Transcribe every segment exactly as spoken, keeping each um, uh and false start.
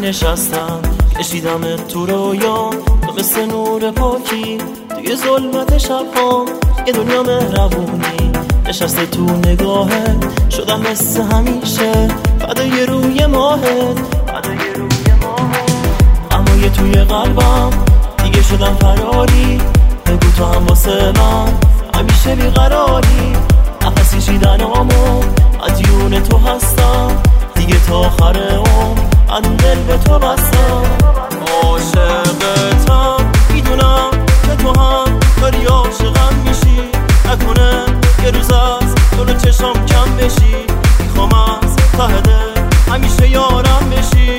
نشستم کشیدم تو رویام تو مثل نور پاکی توی ظلمت شب‌هام یه دنیا مهربونی نشسته تو نگاهت شدم مثل همیشه فدای روی ماهت فدای روی ماهت اما یه توی قلبم دیگه شدم فراری بگو تو هم واسه من همیشه بیقراری نفس کشیدنامو مدیون تو هستم دیگه تا آخر عمر من دل به تو بستم عاشقتم میدونم که تو هم داری عاشقم میشی نکنه یه روز از جلو چشام کم بشی میخوام از ته دل همیشه یارم بشی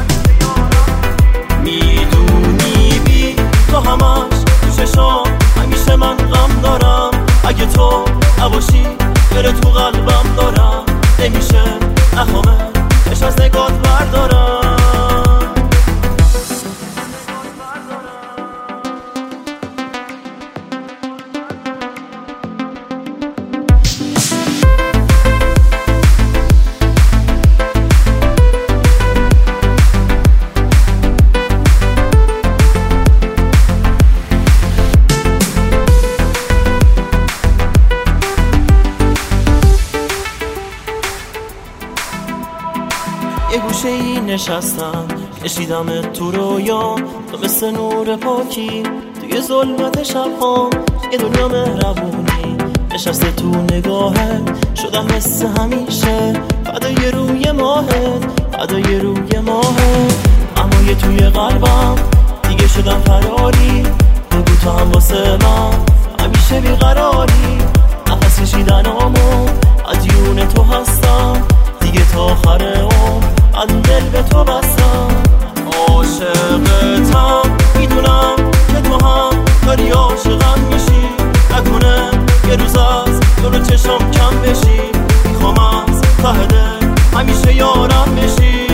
میدونی بی تو همش تو چشام همیشه من غم دارم اگه تو نباشی بره تو قلبم دارم نمیشه نخوامه چش از نگات بردارم یه گوشه ای نشستم کشیدم تو رویام تو مثل نور پاکی توی ظلمت شب‌هام یه دنیا مهربونی نشسته تو نگاهت شدم مثل همیشه فدای روی ماهت فدای روی ماهت اما یه توی قلبم دیگه شدم فراری بگو تو هم واسه من همیشه بیقراری نفس کشیدنامو مدیون تو هستم دیگه تا آخر عمر من دل به تو بستم عاشقتم میدونم که تو هم داری عاشقم میشی نکنه یه روز از جلو چشام کم بشی میخوام از ته دل همیشه یارم بشی